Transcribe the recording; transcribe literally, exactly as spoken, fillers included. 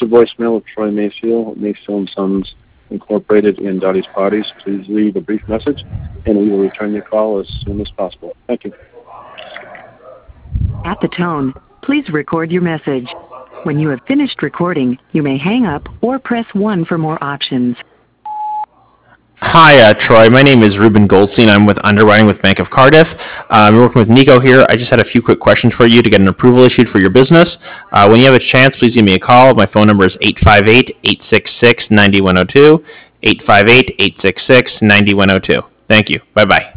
reached the voicemail of Troy Mayfield, Mayfield and Sons Incorporated in Dottie's Parties. Please leave a brief message, and we will return your call as soon as possible. Thank you. At the tone, please record your message. When you have finished recording, you may hang up or press one for more options. Hi, uh, Troy. My name is Ruben Goldstein. I'm with Underwriting with Bank of Cardiff. Uh, I'm working with Nico here. I just had a few quick questions for you to get an approval issued for your business. Uh, when you have a chance, please give me a call. My phone number is eight five eight, eight six six, nine one zero two, eight five eight, eight six six, nine one zero two. Thank you. Bye-bye.